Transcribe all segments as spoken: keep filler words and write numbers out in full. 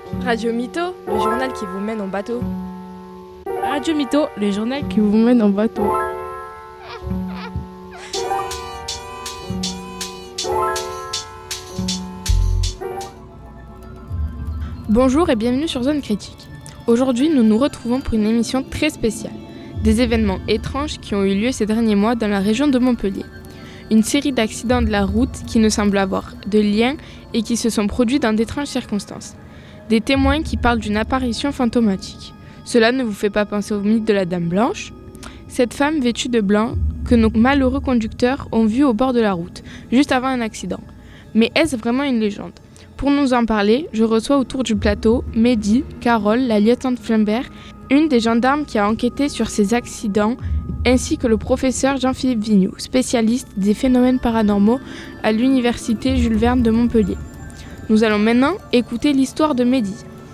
Radio Mytho, le journal qui vous mène en bateau. Radio Mytho, le journal qui vous mène en bateau. Bonjour et bienvenue sur Zone Critique. Aujourd'hui, nous nous retrouvons pour une émission très spéciale. Des événements étranges qui ont eu lieu ces derniers mois dans la région de Montpellier. Une série d'accidents de la route qui ne semblent avoir de lien et qui se sont produits dans d'étranges circonstances. Des témoins qui parlent d'une apparition fantomatique. Cela ne vous fait pas penser au mythe de la Dame Blanche ? Cette femme vêtue de blanc que nos malheureux conducteurs ont vue au bord de la route, juste avant un accident. Mais est-ce vraiment une légende ? Pour nous en parler, je reçois autour du plateau Mehdi, Carole, la lieutenant Flimbert, une des gendarmes qui a enquêté sur ces accidents, ainsi que le professeur Jean-Philippe Vignoux, spécialiste des phénomènes paranormaux à l'université Jules Verne de Montpellier. Nous allons maintenant écouter l'histoire de Mehdi.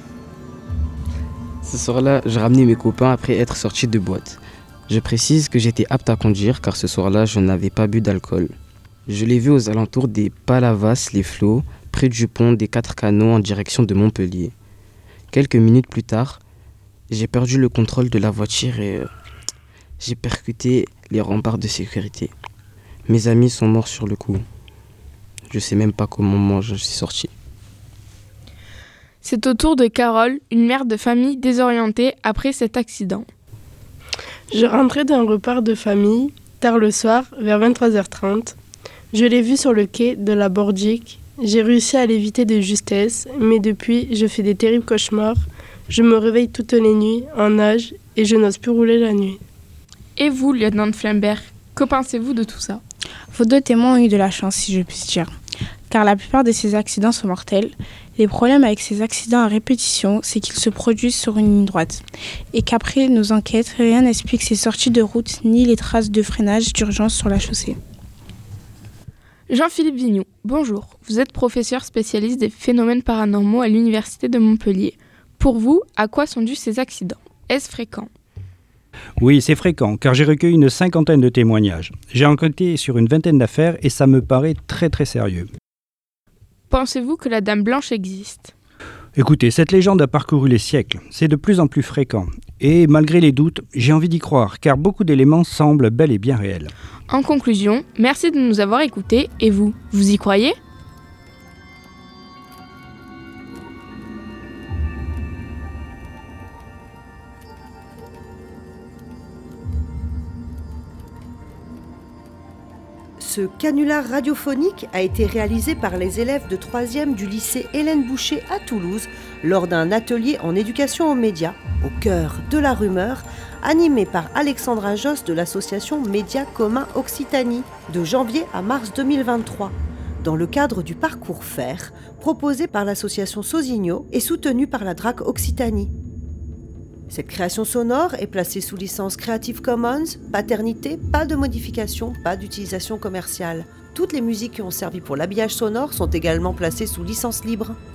Ce soir-là, je ramenais mes copains après être sortis de boîte. Je précise que j'étais apte à conduire car ce soir-là, je n'avais pas bu d'alcool. Je l'ai vu aux alentours des Palavas-les-Flots, près du pont des Quatre Canaux en direction de Montpellier. Quelques minutes plus tard, j'ai perdu le contrôle de la voiture et euh, j'ai percuté les remparts de sécurité. Mes amis sont morts sur le coup. Je sais même pas comment je suis sorti. C'est au tour de Carole, une mère de famille désorientée après cet accident. Je rentrais d'un repas de famille, tard le soir, vers vingt-trois heures trente. Je l'ai vu sur le quai de la Bordique. J'ai réussi à l'éviter de justesse, mais depuis, je fais des terribles cauchemars. Je me réveille toutes les nuits, en nage, et je n'ose plus rouler la nuit. Et vous, lieutenant Flimbert, que pensez-vous de tout ça ? Vos deux témoins ont eu de la chance, si je puis dire, car la plupart de ces accidents sont mortels. Les problèmes avec ces accidents à répétition, c'est qu'ils se produisent sur une ligne droite, et qu'après nos enquêtes, rien n'explique ces sorties de route ni les traces de freinage d'urgence sur la chaussée. Jean-Philippe Vignoux, bonjour. Vous êtes professeur spécialiste des phénomènes paranormaux à l'université de Montpellier. Pour vous, à quoi sont dus ces accidents ? Est-ce fréquent ? Oui, c'est fréquent, car j'ai recueilli une cinquantaine de témoignages. J'ai enquêté sur une vingtaine d'affaires et ça me paraît très très sérieux. Pensez-vous que la Dame Blanche existe ? Écoutez, cette légende a parcouru les siècles. C'est de plus en plus fréquent. Et malgré les doutes, j'ai envie d'y croire, car beaucoup d'éléments semblent bel et bien réels. En conclusion, merci de nous avoir écoutés. Et vous, vous y croyez ? Ce canular radiophonique a été réalisé par les élèves de troisième du lycée Hélène Boucher à Toulouse lors d'un atelier en éducation aux médias, au cœur de la rumeur, animé par Alexandra Josse de l'association Médias Communs Occitanie, de janvier à mars deux mille vingt-trois, dans le cadre du parcours Faire, proposé par l'association Sosigno et soutenu par la D R A C Occitanie. Cette création sonore est placée sous licence Creative Commons, paternité, pas de modification, pas d'utilisation commerciale. Toutes les musiques qui ont servi pour l'habillage sonore sont également placées sous licence libre.